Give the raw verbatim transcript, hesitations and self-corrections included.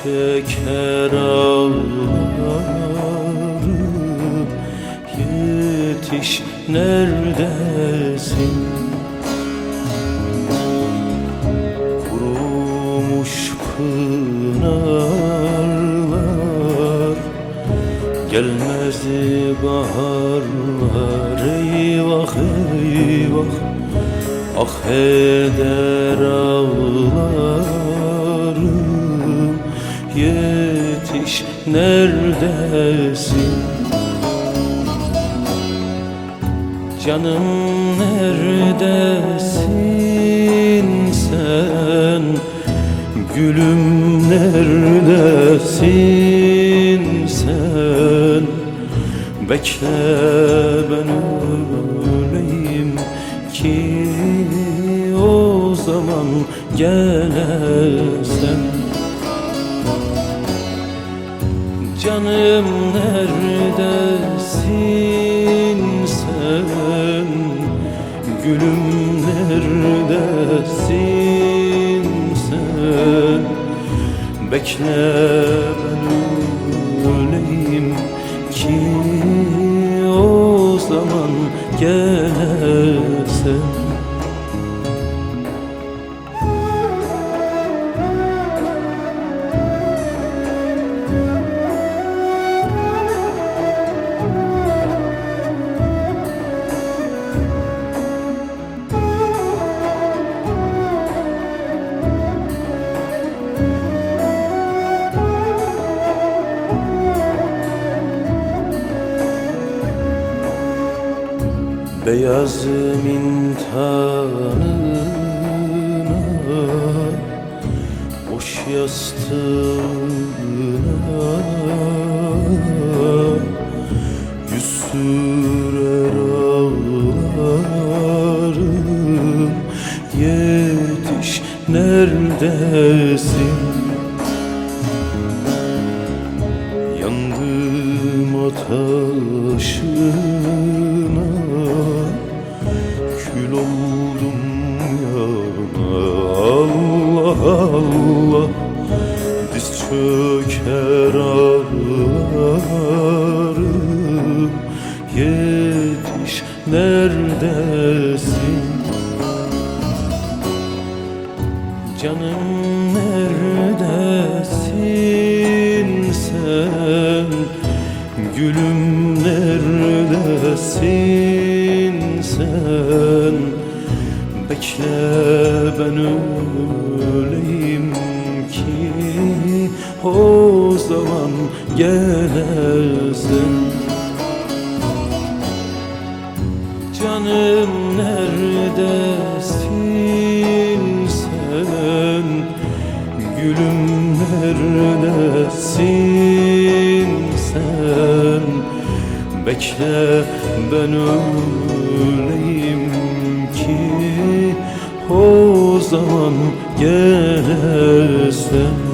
çeker ağlarım. Yetiş, neredesin? Kurumuş pınarlar, gelmezdi baharlar. Eyvah eyvah, ah eder ağlarım. Yetiş, neredesin? Canım neredesin sen? Gülüm neredesin sen? Bekle ben öleyim ki o zaman gelesen. Canım neredesin sen? Gülüm neredesin sen? Bekle ben öleyim ki o zaman gelesen. Beyaz mintanına, boş yastığına yüz sürer ağlarım. Yetiş, neredesin? Yandım ateşine, kül oldum yana. Allah Allah, diz çöker ağlarım. Yetiş, neredesin? Canım neredesin sen? Gülüm neredesin sen? Bekle ben öleyim ki o zaman gelesen. Canım neredesin sen? Gülüm neredesin sen? Bekle ben öleyim ki o zaman gelesen.